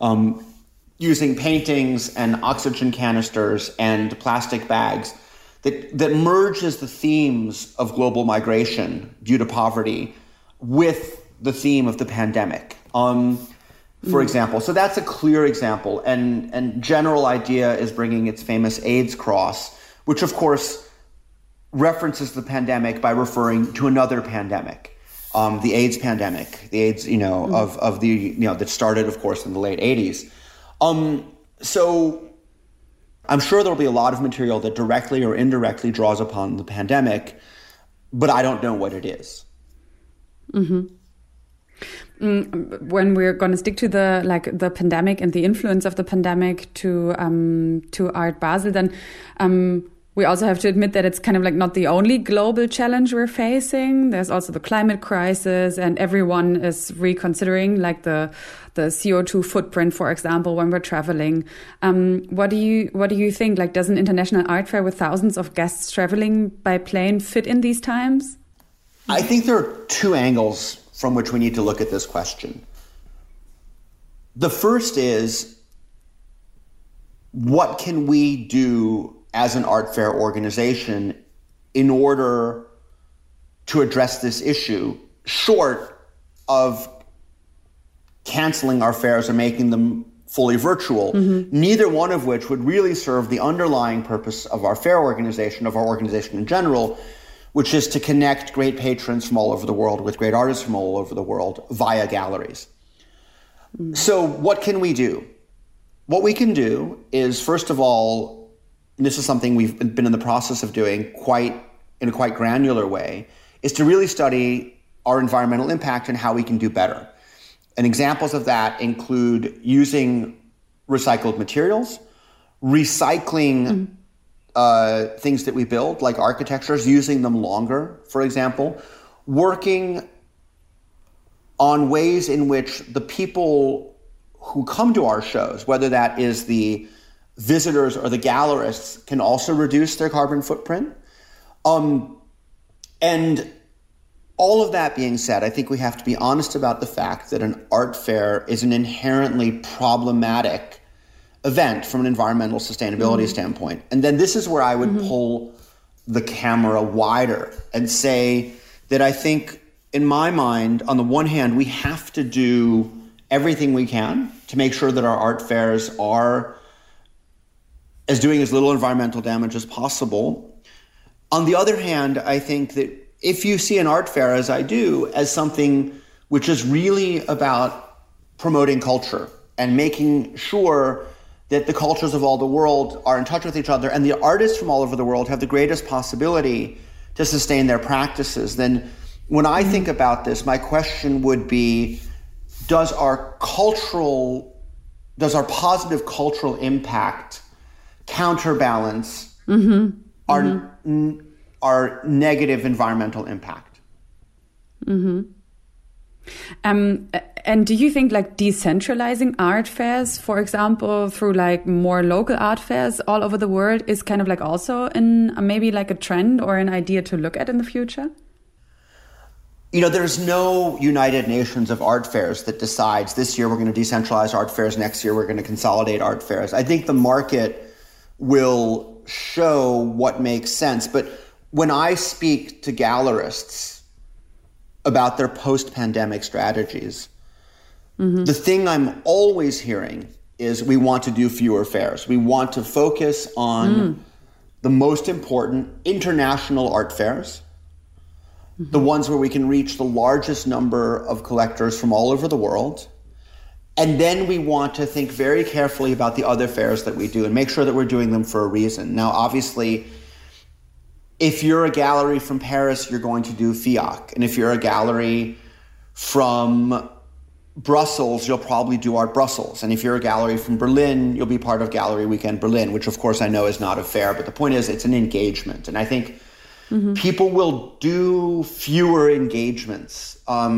using paintings and oxygen canisters and plastic bags that merges the themes of global migration due to poverty with the theme of the pandemic, for example. So that's a clear example. And General Idea is bringing its famous AIDS cross, which of course references the pandemic by referring to another pandemic, the AIDS pandemic, the AIDS, of the, that started, of course, in the late 80s. So I'm sure there'll be a lot of material that directly or indirectly draws upon the pandemic, but I don't know what it is. When we're going to stick to the pandemic and the influence of the pandemic to Art Basel, then we also have to admit that it's kind of like not the only global challenge we're facing. There's also the climate crisis, and everyone is reconsidering like the CO2 footprint, for example, when we're traveling. What do you think? Like, does an international art fair with thousands of guests traveling by plane fit in these times? I think there are two angles from which we need to look at this question. The first is, what can we do as an art fair organization in order to address this issue, short of canceling our fairs or making them fully virtual, neither one of which would really serve the underlying purpose of our fair organization, of our organization in general, which is to connect great patrons from all over the world with great artists from all over the world via galleries. So what can we do? What we can do is, first of all, and this is something we've been in the process of doing in a quite granular way, is to really study our environmental impact and how we can do better. And examples of that include using recycled materials, recycling things that we build, like architectures, using them longer, for example, working on ways in which the people who come to our shows, whether that is the visitors or the gallerists, can also reduce their carbon footprint. And all of that being said, I think we have to be honest about the fact that an art fair is an inherently problematic event from an environmental sustainability standpoint. And then this is where I would pull the camera wider and say that I think, in my mind, on the one hand, we have to do everything we can to make sure that our art fairs are doing as little environmental damage as possible. On the other hand, I think that if you see an art fair, as I do, as something which is really about promoting culture and making sure that the cultures of all the world are in touch with each other and the artists from all over the world have the greatest possibility to sustain their practices, then when I think about this, my question would be, does our positive cultural impact counterbalance our negative environmental impact? And do you think like decentralizing art fairs, for example, through like more local art fairs all over the world is kind of like also maybe like a trend or an idea to look at in the future? You know, there's no United Nations of art fairs that decides this year we're going to decentralize art fairs, next year we're going to consolidate art fairs. I think the market will show what makes sense. But when I speak to gallerists about their post-pandemic strategies, the thing I'm always hearing is we want to do fewer fairs. We want to focus on the most important international art fairs, the ones where we can reach the largest number of collectors from all over the world. And then we want to think very carefully about the other fairs that we do and make sure that we're doing them for a reason. Now, obviously, if you're a gallery from Paris, you're going to do FIAC. And if you're a gallery from Brussels, you'll probably do Art Brussels. And if you're a gallery from Berlin, you'll be part of Gallery Weekend Berlin, which of course I know is not a fair, but the point is it's an engagement. And I think people will do fewer engagements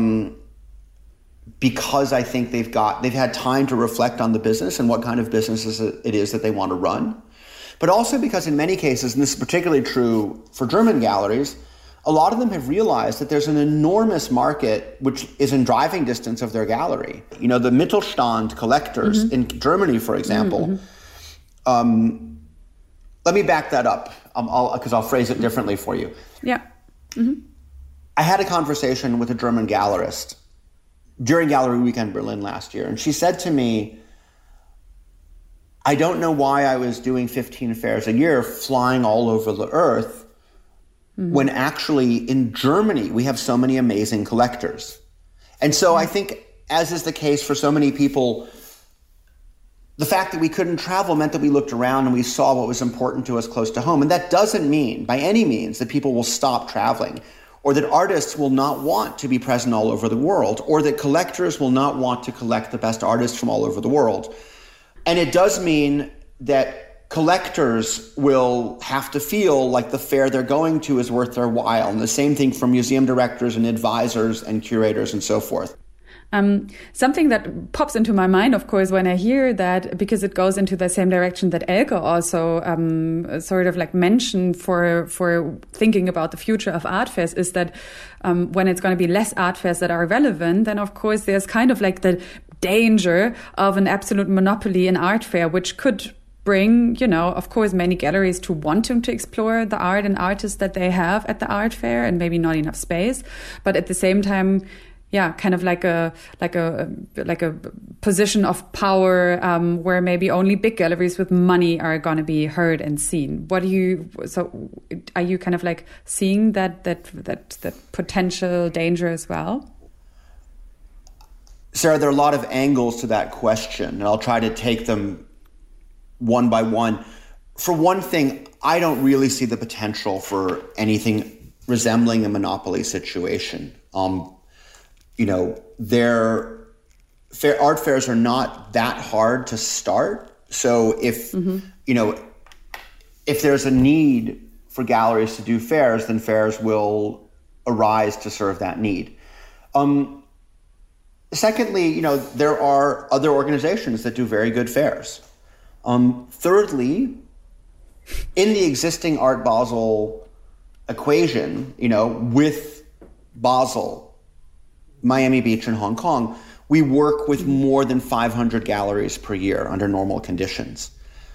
because I think they've had time to reflect on the business and what kind of business it is that they want to run. But also because in many cases, and this is particularly true for German galleries, a lot of them have realized that there's an enormous market which is in driving distance of their gallery. You know, the Mittelstand collectors in Germany, for example. Let me back that up because I'll phrase it differently for you. Yeah. I had a conversation with a German gallerist during Gallery Weekend Berlin last year, and she said to me, I don't know why I was doing 15 fairs a year, flying all over the earth, when actually in Germany we have so many amazing collectors. And so I think, as is the case for so many people, the fact that we couldn't travel meant that we looked around and we saw what was important to us close to home. And that doesn't mean, by any means, that people will stop traveling, or that artists will not want to be present all over the world, or that collectors will not want to collect the best artists from all over the world. And it does mean that collectors will have to feel like the fair they're going to is worth their while. And the same thing for museum directors and advisors and curators and so forth. Something that pops into my mind, of course, when I hear that, because it goes into the same direction that Elke also sort of like mentioned for thinking about the future of art fairs, is that when it's going to be less art fairs that are relevant, then of course there's kind of like the danger of an absolute monopoly in art fair, which could bring, of course, many galleries to wanting to explore the art and artists that they have at the art fair, and maybe not enough space, but at the same time, kind of like a position of power where maybe only big galleries with money are going to be heard and seen. Are you kind of like seeing that potential danger as well? Sarah, there are a lot of angles to that question, and I'll try to take them one by one. For one thing, I don't really see the potential for anything resembling a monopoly situation. Art fairs are not that hard to start. So if there's a need for galleries to do fairs, then fairs will arise to serve that need. Secondly, there are other organizations that do very good fairs. Thirdly, in the existing Art Basel equation, with Basel, Miami Beach, and Hong Kong, we work with more than 500 galleries per year under normal conditions.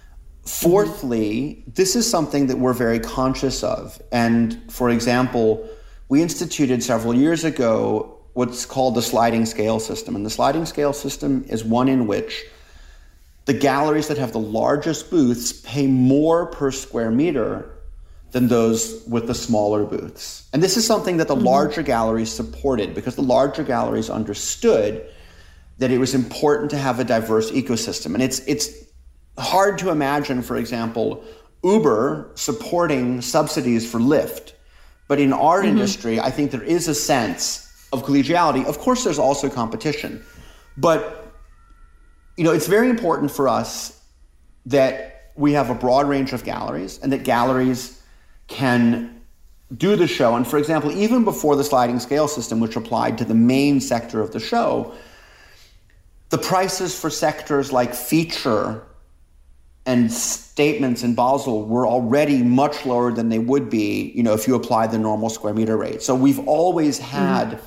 Fourthly, this is something that we're very conscious of. And for example, we instituted several years ago what's called the sliding scale system. And the sliding scale system is one in which the galleries that have the largest booths pay more per square meter than those with the smaller booths. And this is something that the larger galleries supported, because the larger galleries understood that it was important to have a diverse ecosystem. And it's hard to imagine, for example, Uber supporting subsidies for Lyft. But in art industry, I think there is a sense of collegiality. Of course, there's also competition. But, it's very important for us that we have a broad range of galleries and that galleries can do the show. And for example, even before the sliding scale system, which applied to the main sector of the show, the prices for sectors like feature and statements in Basel were already much lower than they would be, if you apply the normal square meter rate. So we've always had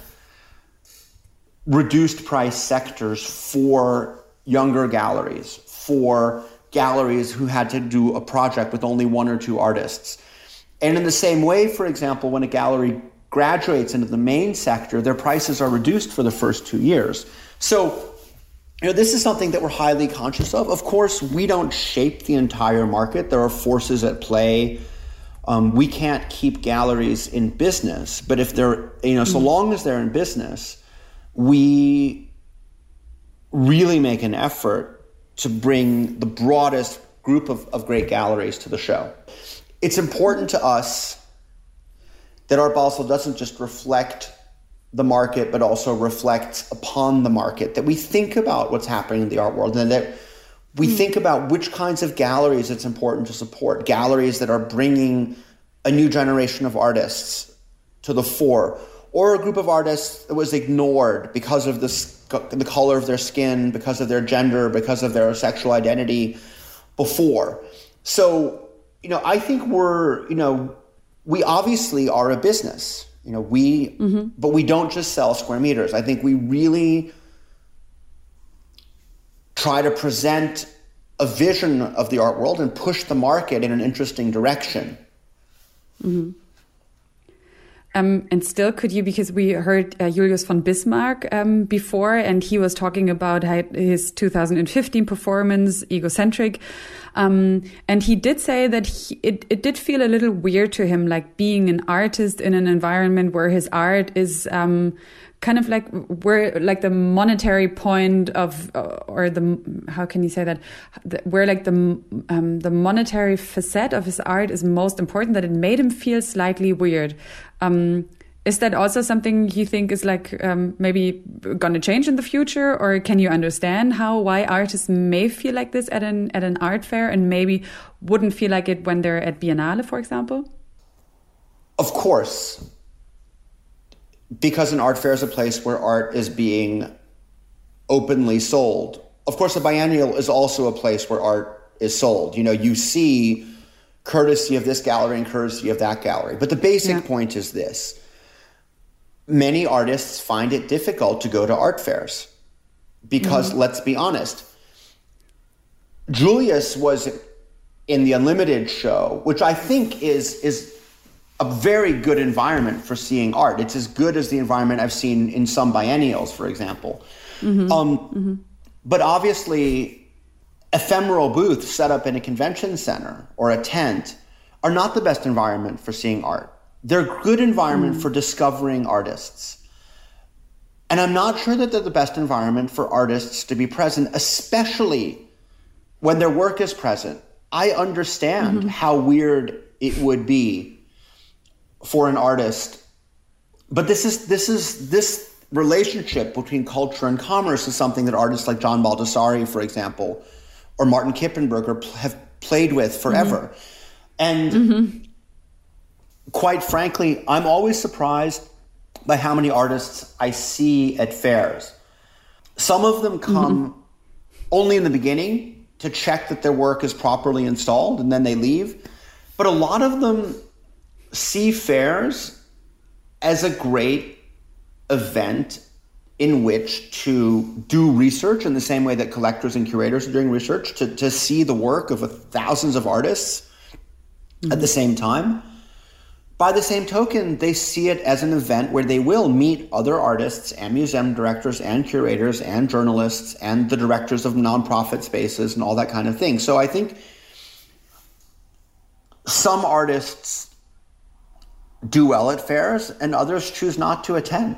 reduced price sectors for younger galleries, for galleries who had to do a project with only one or two artists. And in the same way, for example, when a gallery graduates into the main sector, their prices are reduced for the first 2 years. So, this is something that we're highly conscious of. Of course, we don't shape the entire market. There are forces at play. We can't keep galleries in business, but if they're, so long as they're in business, we really make an effort to bring the broadest group of great galleries to the show. It's important to us that Art Basel doesn't just reflect the market, but also reflects upon the market, that we think about what's happening in the art world, and that we think about which kinds of galleries it's important to support. Galleries that are bringing a new generation of artists to the fore, or a group of artists that was ignored because of the color of their skin, because of their gender, because of their sexual identity before. So, I think we obviously are a business, but we don't just sell square meters. I think we really try to present a vision of the art world and push the market in an interesting direction. And still, could you, because we heard Julius von Bismarck before, and he was talking about his 2015 performance, Egocentric, and he did say that it did feel a little weird to him, like being an artist in an environment where his art is kind of like where like the monetary point of, or the, how can you say that, where like the monetary facet of his art is most important, that it made him feel slightly weird. Is that also something you think is like maybe going to change in the future, or can you understand why artists may feel like this at an art fair and maybe wouldn't feel like it when they're at Biennale, for example? Of course, because an art fair is a place where art is being openly sold. Of course, the biennial is also a place where art is sold. You see courtesy of this gallery and courtesy of that gallery. But the basic point is this. Many artists find it difficult to go to art fairs because, let's be honest, Julius was in the Unlimited show, which I think is a very good environment for seeing art. It's as good as the environment I've seen in some biennials, for example. But obviously, ephemeral booths set up in a convention center or a tent are not the best environment for seeing art. They're a good environment for discovering artists. And I'm not sure that they're the best environment for artists to be present, especially when their work is present. I understand how weird it would be for an artist. But this relationship between culture and commerce is something that artists like John Baldessari, for example, or Martin Kippenberger have played with forever. And quite frankly, I'm always surprised by how many artists I see at fairs. Some of them come only in the beginning to check that their work is properly installed, and then they leave. But a lot of them see fairs as a great event in which to do research in the same way that collectors and curators are doing research, to see the work of thousands of artists at the same time. By the same token, they see it as an event where they will meet other artists and museum directors and curators and journalists and the directors of nonprofit spaces and all that kind of thing. So I think some artists do well at fairs and others choose not to attend.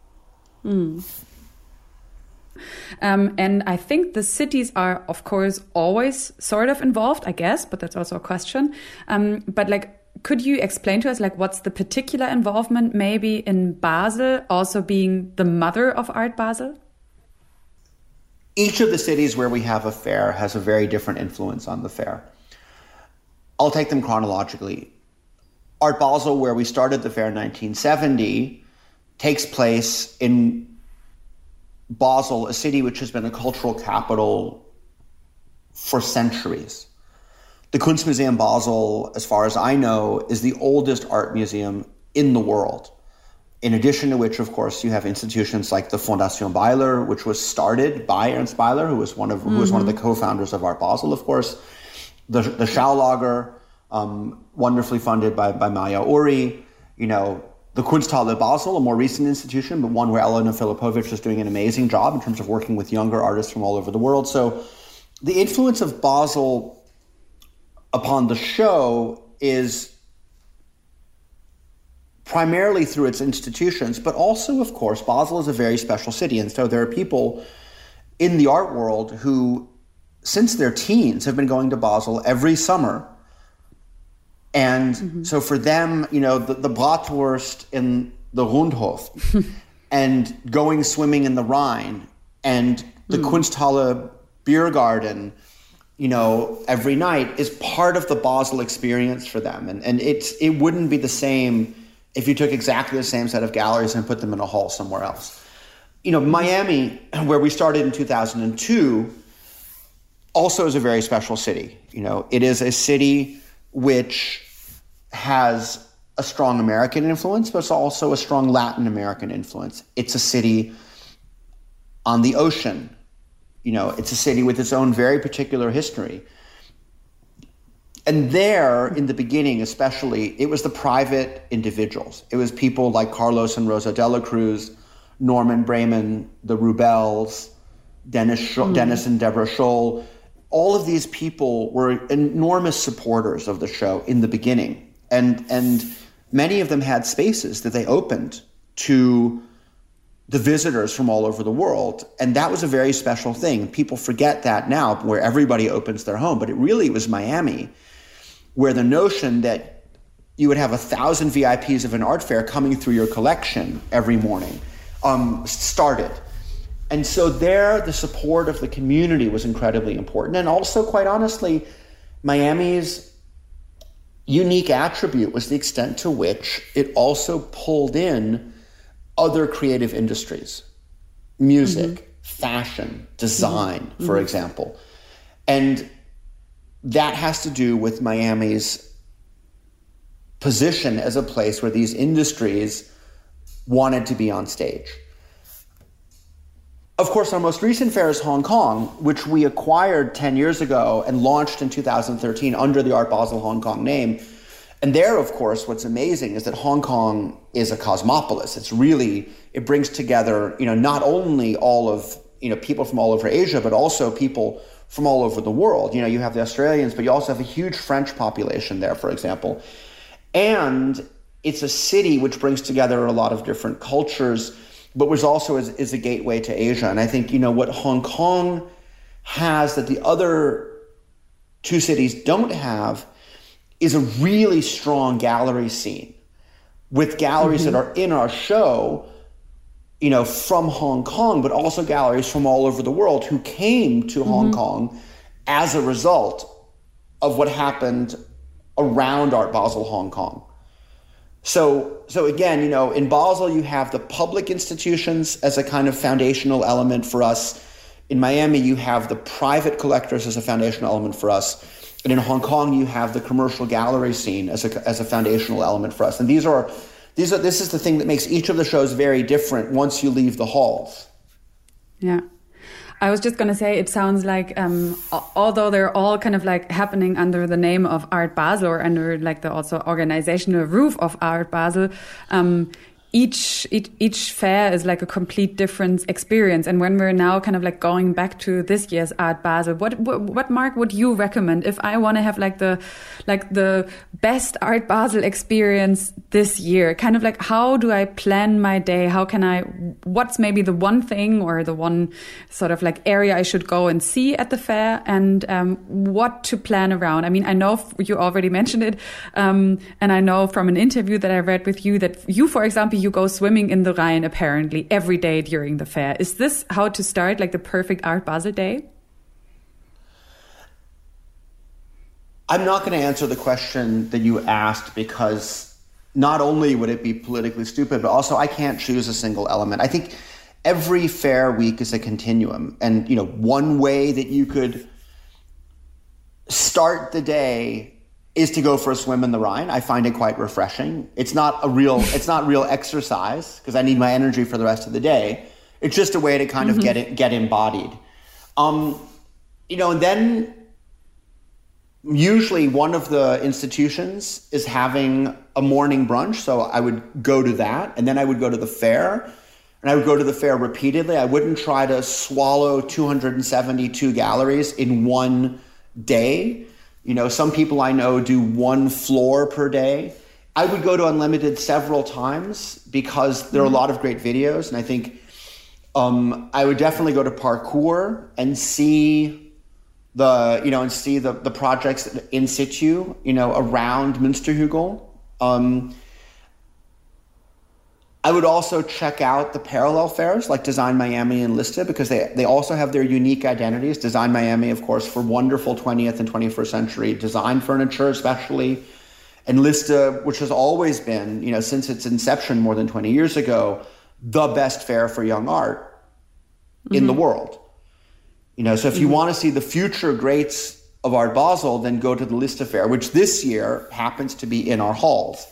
And I think the cities are, of course, always sort of involved, I guess, but that's also a question. But like, could you explain to us, like, what's the particular involvement maybe in Basel, also being the mother of Art Basel? Each of the cities where we have a fair has a very different influence on the fair. I'll take them chronologically. Art Basel, where we started the fair in 1970, takes place in Basel, a city which has been a cultural capital for centuries. The Kunstmuseum Basel, as far as I know, is the oldest art museum in the world. In addition to which, of course, you have institutions like the Fondation Beyler, which was started by Ernst Beyler, who was one of the co-founders of Art Basel, of course. The Schaulager, wonderfully funded by Maya Uri. You know, the Kunsthalle Basel, a more recent institution, but one where Elena Filipovic is doing an amazing job in terms of working with younger artists from all over the world. So the influence of Basel upon the show is primarily through its institutions, but also, of course, Basel is a very special city. And so there are people in the art world who, since their teens, have been going to Basel every summer. And so for them, you know, the Bratwurst in the Rundhof and going swimming in the Rhine and the Kunsthalle beer garden, you know, every night is part of the Basel experience for them. And it wouldn't be the same if you took exactly the same set of galleries and put them in a hall somewhere else. You know, Miami, where we started in 2002, also is a very special city. You know, it is a city which has a strong American influence, but it's also a strong Latin American influence. It's a city on the ocean. You know, it's a city with its own very particular history. And there, in the beginning especially, it was the private individuals. It was people like Carlos and Rosa de la Cruz, Norman Bremen, the Rubels, Dennis and Deborah Scholl. All of these people were enormous supporters of the show in the beginning. And many of them had spaces that they opened to the visitors from all over the world. And that was a very special thing. People forget that now, where everybody opens their home. But it really was Miami, where the notion that you would have 1,000 VIPs of an art fair coming through your collection every morning started. And so there, the support of the community was incredibly important. And also, quite honestly, Miami's unique attribute was the extent to which it also pulled in other creative industries, music, fashion, design, for example. And that has to do with Miami's position as a place where these industries wanted to be on stage. Of course, our most recent fair is Hong Kong, which we acquired 10 years ago and launched in 2013 under the Art Basel Hong Kong name. And there, of course, what's amazing is that Hong Kong is a cosmopolis. It brings together, not only all of, people from all over Asia, but also people from all over the world. You have the Australians, but you also have a huge French population there, for example. And it's a city which brings together a lot of different cultures, but which also is a gateway to Asia. And I think, what Hong Kong has that the other two cities don't have is a really strong gallery scene with galleries that are in our show, from Hong Kong, but also galleries from all over the world who came to Hong Kong as a result of what happened around Art Basel Hong Kong. So again, in Basel, you have the public institutions as a kind of foundational element for us. In Miami, you have the private collectors as a foundational element for us. And in Hong Kong, you have the commercial gallery scene as a foundational element for us. And this is the thing that makes each of the shows very different once you leave the halls. Yeah. I was just going to say, it sounds like, although they're all kind of like happening under the name of Art Basel or under like the also organizational roof of Art Basel, each fair is like a complete different experience. And when we're now kind of like going back to this year's Art Basel, what Mark would you recommend if I want to have like the best Art Basel experience this year? Kind of like, how do I plan my day? What's maybe the one thing or the one sort of like area I should go and see at the fair, and what to plan around? I mean, I know you already mentioned it, and I know from an interview that I read with you that you, for example, you go swimming in the Rhine apparently every day during the fair. Is this how to start like the perfect Art Basel day? I'm not going to answer the question that you asked, because not only would it be politically stupid, but also I can't choose a single element. I think every fair week is a continuum. And, one way that you could start the day is to go for a swim in the Rhine. I find it quite refreshing. It's not real exercise, because I need my energy for the rest of the day. It's just a way to kind of get embodied. And then usually one of the institutions is having a morning brunch. So I would go to that, and then I would go to the fair, and I would go to the fair repeatedly. I wouldn't try to swallow 272 galleries in one day. Some people I know do one floor per day. I would go to Unlimited several times because there are a lot of great videos. And I think I would definitely go to Parcours and see the projects in situ, around Münsterhügel. I would also check out the parallel fairs like Design Miami and Lista, because they also have their unique identities. Design Miami, of course, for wonderful 20th and 21st century design furniture, especially. And Lista, which has always been, since its inception more than 20 years ago, the best fair for young art in the world. So if you want to see the future greats of Art Basel, then go to the Lista fair, which this year happens to be in our halls.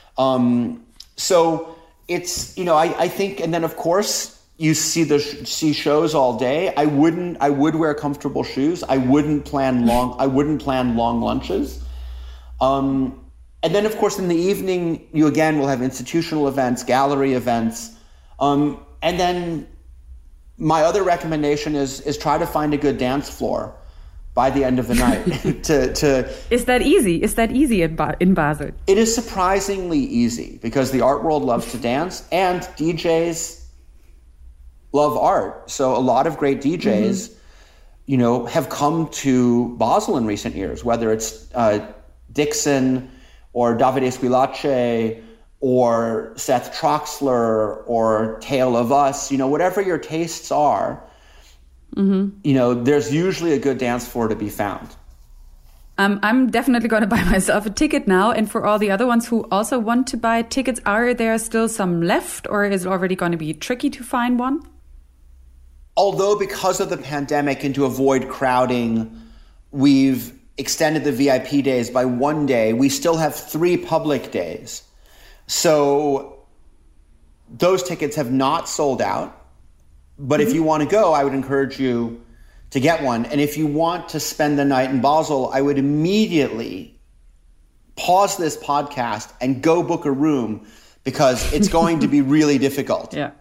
So it's, I think, and then of course you see shows all day. I would wear comfortable shoes. I wouldn't plan long lunches. And then of course in the evening, you again will have institutional events, gallery events. And then my other recommendation is try to find a good dance floor by the end of the night. Is that easy? Is that easy in Basel? It is surprisingly easy, because the art world loves to dance and DJs love art. So a lot of great DJs, have come to Basel in recent years, whether it's Dixon or Davide Squillace or Seth Troxler or Tale of Us, whatever your tastes are. There's usually a good dance floor to be found. I'm definitely going to buy myself a ticket now. And for all the other ones who also want to buy tickets, are there still some left, or is it already going to be tricky to find one? Although because of the pandemic and to avoid crowding, we've extended the VIP days by one day, we still have 3 public days. So those tickets have not sold out. But if you want to go, I would encourage you to get one. And if you want to spend the night in Basel, I would immediately pause this podcast and go book a room, because it's going to be really difficult. Yeah.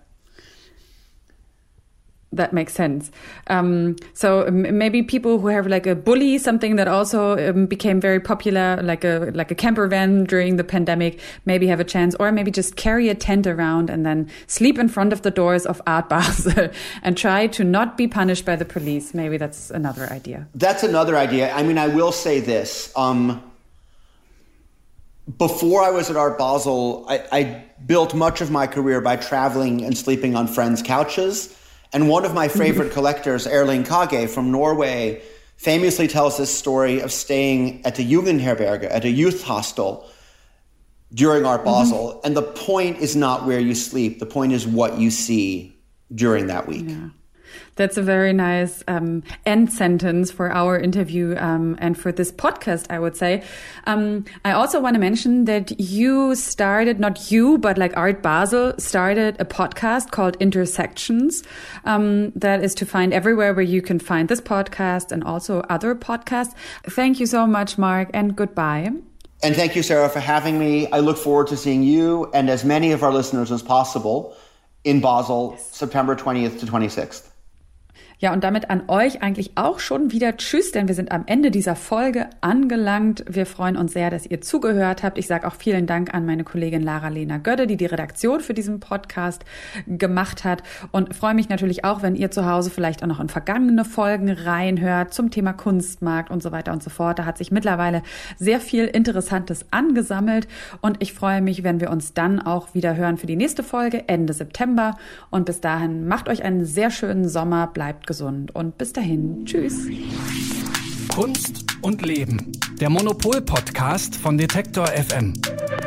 That makes sense. So maybe people who have like a bully, something that also became very popular, like a camper van during the pandemic, maybe have a chance, or maybe just carry a tent around and then sleep in front of the doors of Art Basel and try to not be punished by the police. Maybe that's another idea. That's another idea. I mean, I will say this. Before I was at Art Basel, I built much of my career by traveling and sleeping on friends' couches. And one of my favorite collectors, Erling Kage from Norway, famously tells this story of staying at the Jugendherberge, at a youth hostel, during Art Basel. And the point is not where you sleep. The point is what you see during that week. Yeah. That's a very nice end sentence for our interview and for this podcast, I would say. I also want to mention that you started, not you, but like Art Basel started a podcast called Intersections that is to find everywhere where you can find this podcast and also other podcasts. Thank you so much, Mark, and goodbye. And thank you, Sarah, for having me. I look forward to seeing you and as many of our listeners as possible in Basel, September 20th to 26th. Ja, und damit an euch eigentlich auch schon wieder Tschüss, denn wir sind am Ende dieser Folge angelangt. Wir freuen uns sehr, dass ihr zugehört habt. Ich sage auch vielen Dank an meine Kollegin Lara-Lena Gödde, die die Redaktion für diesen Podcast gemacht hat, und freue mich natürlich auch, wenn ihr zu Hause vielleicht auch noch in vergangene Folgen reinhört zum Thema Kunstmarkt und so weiter und so fort. Da hat sich mittlerweile sehr viel Interessantes angesammelt, und ich freue mich, wenn wir uns dann auch wieder hören für die nächste Folge Ende September, und bis dahin macht euch einen sehr schönen Sommer, bleibt gesund und bis dahin. Tschüss. Kunst und Leben. Der Monopol-Podcast von Detektor FM.